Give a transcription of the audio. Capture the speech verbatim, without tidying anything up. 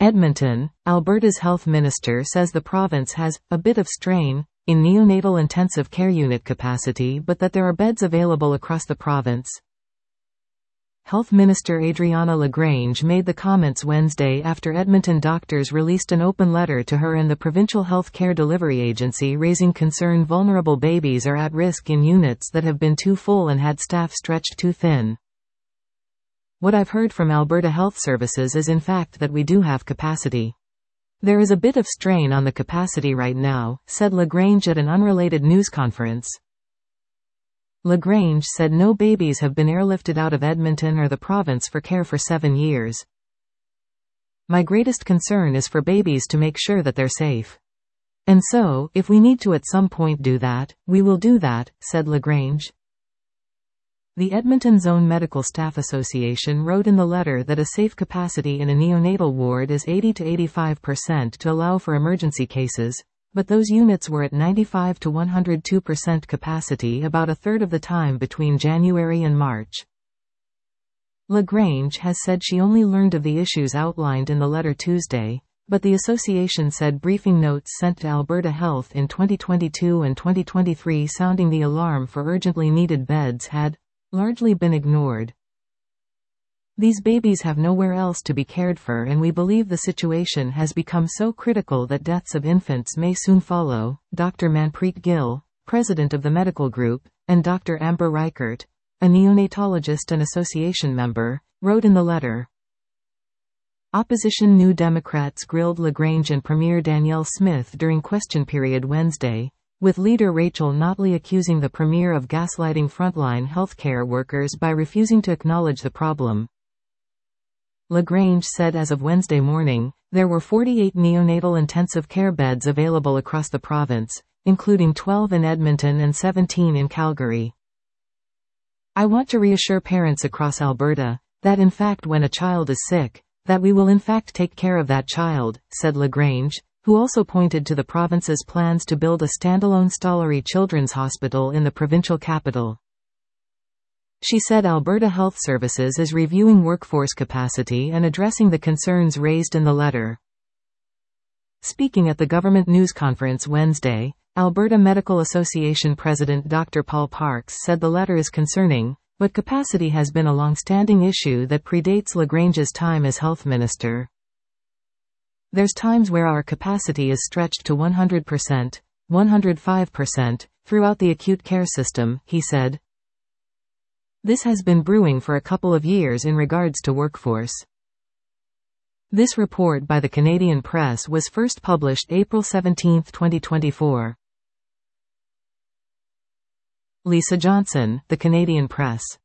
Edmonton, Alberta's health minister says the province has a bit of strain in neonatal intensive care unit capacity, but that there are beds available across the province. Health Minister Adriana LaGrange made the comments Wednesday after Edmonton doctors released an open letter to her and the Provincial Health Care Delivery Agency raising concern vulnerable babies are at risk in units that have been too full and had staff stretched too thin. What I've heard from Alberta Health Services is in fact that we do have capacity. There is a bit of strain on the capacity right now, said LaGrange at an unrelated news conference. LaGrange said no babies have been airlifted out of Edmonton or the province for care for seven years. My greatest concern is for babies to make sure that they're safe. And so, if we need to at some point do that, we will do that, said LaGrange. The Edmonton Zone Medical Staff Association wrote in the letter that a safe capacity in a neonatal ward is eighty to eighty-five percent to allow for emergency cases, but those units were at ninety-five to one hundred two percent capacity about a third of the time between January and March. LaGrange has said she only learned of the issues outlined in the letter Tuesday, but the association said briefing notes sent to Alberta Health in twenty twenty-two and twenty twenty-three sounding the alarm for urgently needed beds had largely been ignored. These babies have nowhere else to be cared for, and we believe the situation has become so critical that deaths of infants may soon follow, Doctor Manpreet Gill, president of the medical group, and Doctor Amber Reichert, a neonatologist and association member, wrote in the letter. Opposition New Democrats grilled LaGrange and Premier Danielle Smith during question period Wednesday, with leader Rachel Notley accusing the Premier of gaslighting frontline healthcare workers by refusing to acknowledge the problem. LaGrange said as of Wednesday morning, there were forty-eight neonatal intensive care beds available across the province, including twelve in Edmonton and seventeen in Calgary. I want to reassure parents across Alberta that in fact when a child is sick, that we will in fact take care of that child, said LaGrange, who also pointed to the province's plans to build a standalone Stollery Children's Hospital in the provincial capital. She said Alberta Health Services is reviewing workforce capacity and addressing the concerns raised in the letter. Speaking at the government news conference Wednesday, Alberta Medical Association President Doctor Paul Parks said the letter is concerning, but capacity has been a long-standing issue that predates LaGrange's time as health minister. There's times where our capacity is stretched to one hundred percent, one hundred five percent, throughout the acute care system, he said. This has been brewing for a couple of years in regards to workforce. This report by the Canadian Press was first published April seventeenth, twenty twenty-four. Lisa Johnson, The Canadian Press.